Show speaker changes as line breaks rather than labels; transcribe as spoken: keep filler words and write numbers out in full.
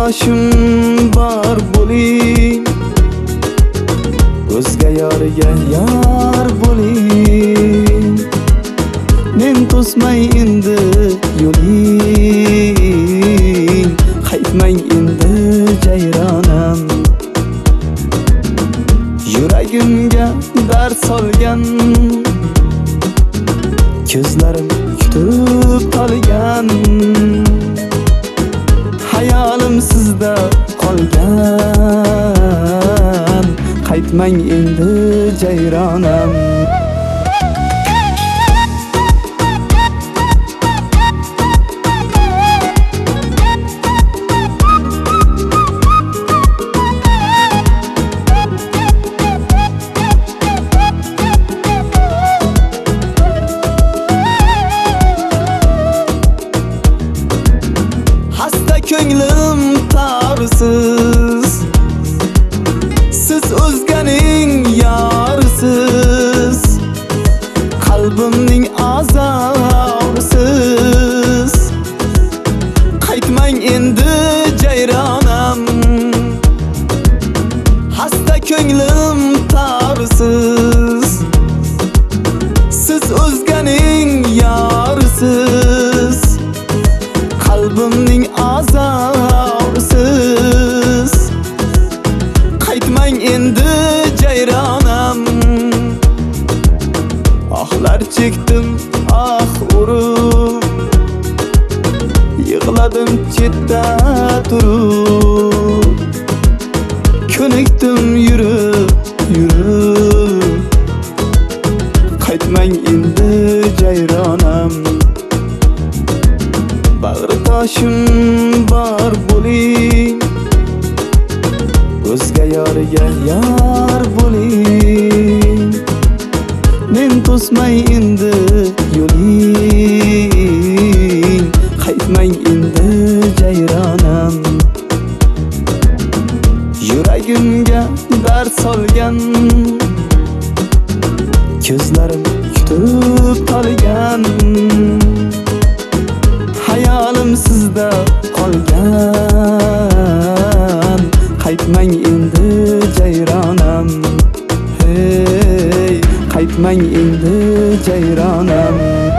toshim bor bo'ling, o'zga yorga yor bo'ling. Men to'smay endi yo'ling, qaytmang endi jayronam. Yuragimga dard solgan, ko'zlarim kutib qolgan, hayolim sizda qolgan. Qaytmang endi jayronam. Ko'nglim torsiz, siz o'zganing yorisiz, qalbimning azorisiz. Qaytmang endi jayronam. Hasta ko'nglim torsiz, siz o'zganing yorisiz, qalbimning azorisiz. Qaytmang endi jayronam. Ohlar chekdim, ah urib, yig'ladim chetda turib, ko'nikdim yurib yurib. Qaytmang endi jayronam. Bag'ri toshim bor bo'ling, o'zga yorga yor bo'ling. Men to'smay endi yo'ling, qaytmang endi jayronam. Yuragimga dard solgan, ko'zlarim kutib qolgan, hayolim sizda qolgan. Qaytmang endi jayronam. Hey, qaytmang endi jayronam.